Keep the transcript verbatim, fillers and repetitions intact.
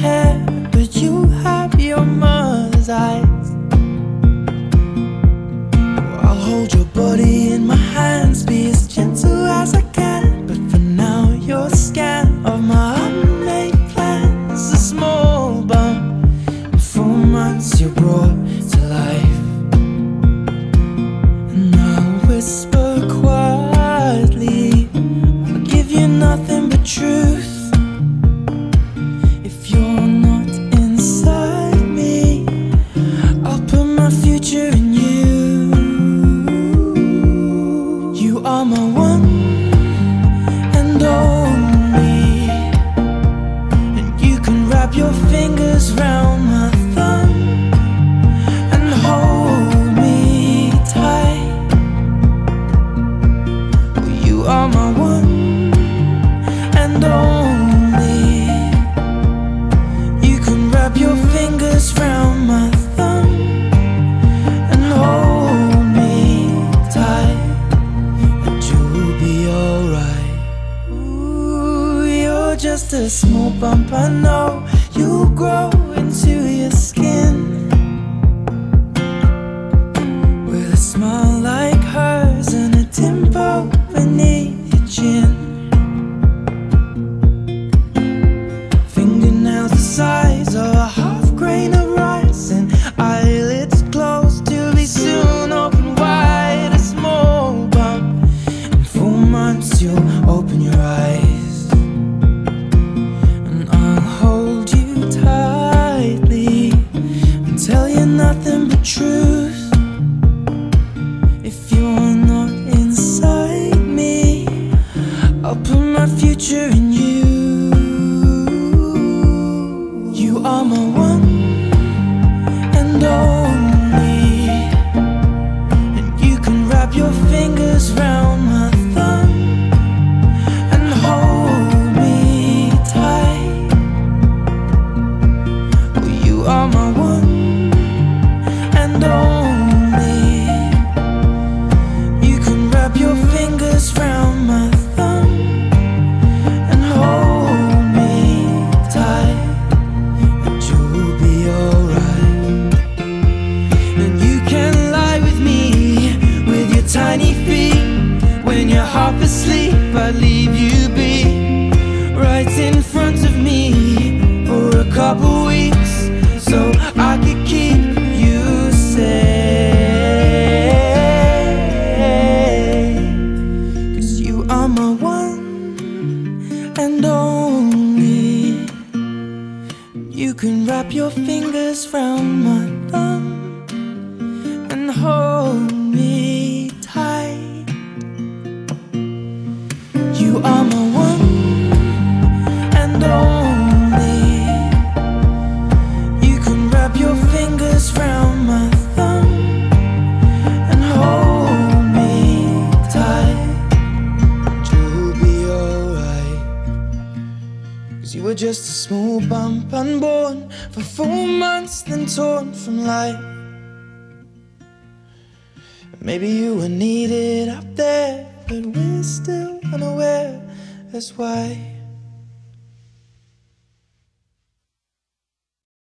hair, but you have your mother's eyes. I'll hold your body in my hands, be as gentle as I can. But for now, you're a scan of my unmade plans. A small bump, in four months you're brought to life. And I'll whisper quietly, I'll give you nothing but truth. If you're not inside me, I'll put my future in you. You are my one and only, and you can wrap your fingers round my thumb and hold me tight. Well, you are my one and only, you can wrap your fingers round my thumb and hold me tight. Just a small bump, I know you'll grow into your skin with a smile like hers and a dimple beneath your chin. Fingernails the size of a half grain of rice, and eyelids closed to be soon open wide. A small bump, in four months you'll open your eyes. Tell you nothing but truth. If you're not inside me, I'll put my future in you. You are my one and only, and you can wrap your fingers round my thumb and hold me tight. Well, you are my one and only, you can wrap your fingers round my thumb and hold me tight, and you'll be alright. And you can lie with me with your tiny feet. When you're half asleep, I'd leave you be right in front of me for a couple weeks, so I could keep you safe. 'Cause you are my one and only, you can wrap your fingers round my thumb and hold me tight. You are my one and only, you can wrap your fingers round my thumb and hold me tight. You'll be alright. 'Cause you were just a small bump, unborn for four months, then torn from life. Maybe you were needed up there, but we're still unaware. That's why